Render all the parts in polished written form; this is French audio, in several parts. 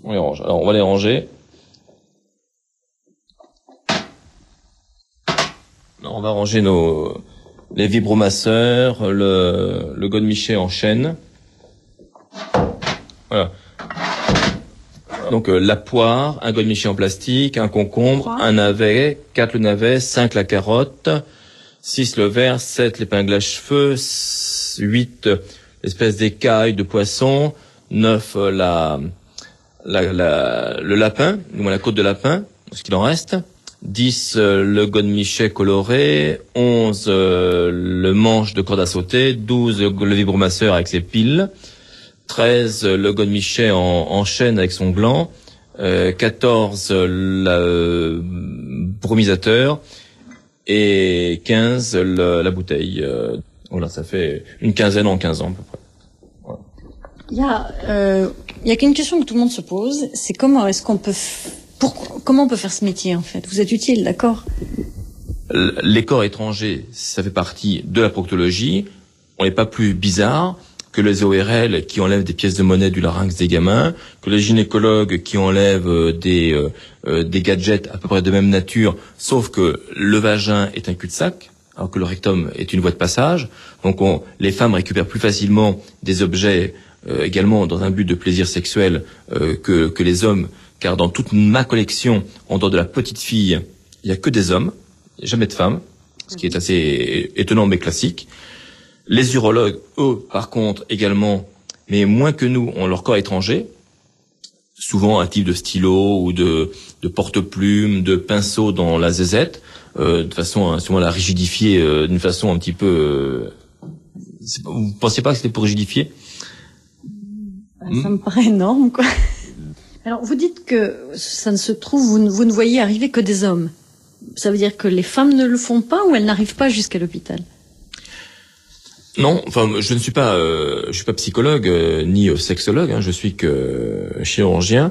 On les range. Alors on va les ranger. Alors, on va ranger les vibromasseurs, le godemiché en chaîne. Voilà. Donc la poire, un godemiché en plastique, un concombre, un navet, 4 le navet, 5 la carotte, 6 le verre, 7 l'épingle à cheveux, 8 l'espèce d'écaille de poisson, 9 le lapin, ou la côte de lapin, ce qu'il en reste, 10 le godemiché coloré, 11 le manche de corde à sauter, 12 le vibromasseur avec ses piles, 13 le godemiché en chaîne avec son gland, 14 le brumisateur et 15 la bouteille. Voilà, ça fait une quinzaine en 15 ans à peu près. Voilà. Il y a qu'une question que tout le monde se pose, c'est comment on peut faire ce métier en fait. Vous êtes utile, d'accord? Les corps étrangers, ça fait partie de la proctologie. On n'est pas plus bizarre que les ORL qui enlèvent des pièces de monnaie du larynx des gamins, que les gynécologues qui enlèvent des gadgets à peu près de même nature, sauf que le vagin est un cul-de-sac, alors que le rectum est une voie de passage. Donc les femmes récupèrent plus facilement des objets également dans un but de plaisir sexuel que les hommes, car dans toute ma collection, en dehors de la petite fille, il n'y a que des hommes, il n'y a jamais de femmes, ce qui est assez étonnant mais classique. Les urologues, eux, par contre, également, mais moins que nous, ont leur corps étranger, souvent un type de stylo ou de porte-plume, de pinceau dans la zézette, de façon souvent à la rigidifier d'une façon un petit peu... vous pensiez pas que c'était pour rigidifier? Ça me paraît énorme, quoi. Alors, vous dites que ça ne se trouve, vous ne voyez arriver que des hommes. Ça veut dire que les femmes ne le font pas ou elles n'arrivent pas jusqu'à l'hôpital? Non, enfin, je suis pas psychologue ni sexologue, hein, je suis que chirurgien.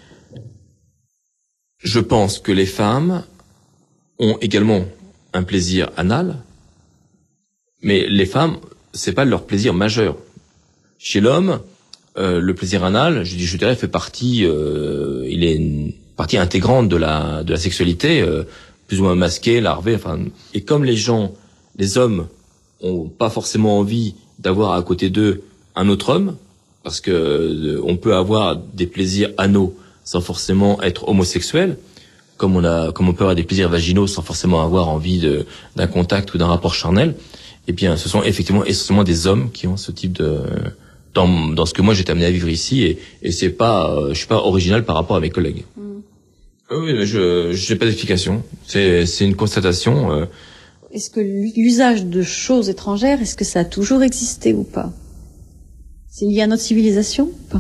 Je pense que les femmes ont également un plaisir anal, mais les femmes, c'est pas leur plaisir majeur. Chez l'homme, le plaisir anal, je dirais, fait partie, il est une partie intégrante de la sexualité, plus ou moins masquée, larvée, enfin. Et comme les hommes ont pas forcément envie d'avoir à côté d'eux un autre homme, parce que on peut avoir des plaisirs anaux sans forcément être homosexuel, comme on peut avoir des plaisirs vaginaux sans forcément avoir envie d'un contact ou d'un rapport charnel. Eh bien, ce sont effectivement essentiellement des hommes qui ont ce type de dans ce que moi j'étais amené à vivre ici, et c'est pas, je suis pas original par rapport à mes collègues. Oui, mais je n'ai pas d'explication. C'est une constatation. Est-ce que l'usage de choses étrangères, est-ce que ça a toujours existé ou pas? C'est lié à notre civilisation ou pas?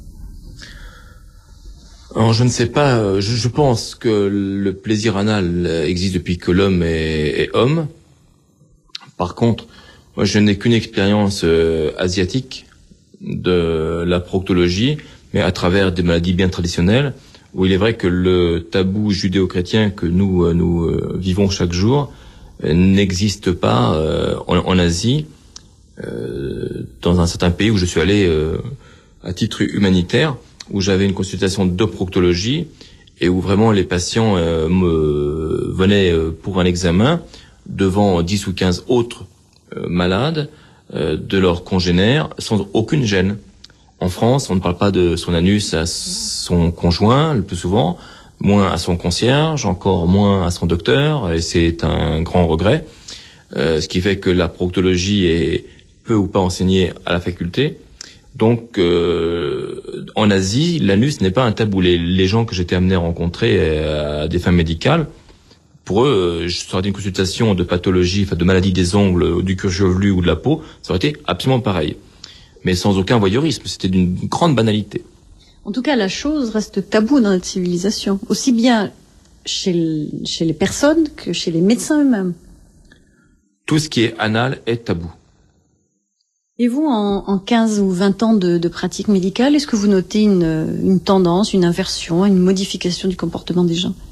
Alors, je ne sais pas. Je pense que le plaisir anal existe depuis que l'homme est homme. Par contre, moi, je n'ai qu'une expérience asiatique de la proctologie, mais à travers des maladies bien traditionnelles, où il est vrai que le tabou judéo-chrétien que nous vivons chaque jour n'existe pas en Asie, dans un certain pays où je suis allé à titre humanitaire, où j'avais une consultation de proctologie et où vraiment les patients me venaient pour un examen devant 10 ou 15 autres malades de leurs congénères sans aucune gêne. En France, on ne parle pas de son anus à son conjoint le plus souvent, moins à son concierge, encore moins à son docteur, et c'est un grand regret. Ce qui fait que la proctologie est peu ou pas enseignée à la faculté. Donc, en Asie, l'anus n'est pas un tabou. Les gens que j'étais amené à rencontrer à des fins médicales, pour eux, je serais une consultation de pathologie, enfin de maladie des ongles, du cuir chevelu ou de la peau, ça aurait été absolument pareil. Mais sans aucun voyeurisme, c'était d'une grande banalité. En tout cas, la chose reste taboue dans notre civilisation, aussi bien chez les personnes que chez les médecins eux-mêmes. Tout ce qui est anal est tabou. Et vous, en 15 ou 20 ans de pratique médicale, est-ce que vous notez une tendance, une inversion, une modification du comportement des gens?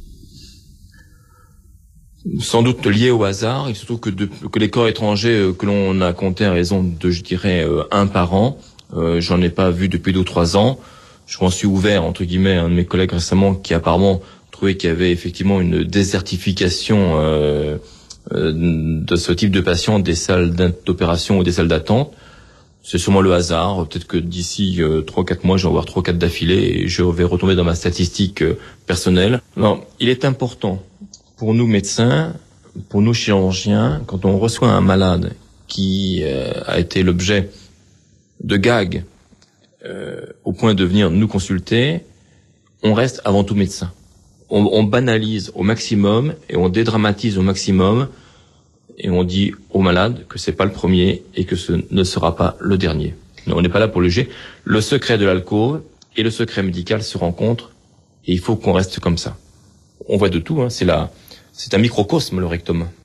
Sans doute lié au hasard, et surtout que les corps étrangers que l'on a compté à raison de, je dirais, un par an, j'en ai pas vu depuis 2 ou 3 ans. Je m'en suis ouvert, entre guillemets, à un de mes collègues récemment qui apparemment trouvait qu'il y avait effectivement une désertification de ce type de patients des salles d'opération ou des salles d'attente. C'est sûrement le hasard. Peut-être que d'ici 3-4 mois, je vais en voir 3-4 d'affilée et je vais retomber dans ma statistique personnelle. Non, il est important pour nous médecins, pour nous chirurgiens, quand on reçoit un malade qui a été l'objet de gags au point de venir nous consulter, on reste avant tout médecin. On banalise au maximum et on dédramatise au maximum et on dit au malade que c'est pas le premier et que ce ne sera pas le dernier. Mais on n'est pas là pour le juger. Le secret de l'alcôve et le secret médical se rencontrent et il faut qu'on reste comme ça. On voit de tout, hein. C'est un microcosme, le rectum.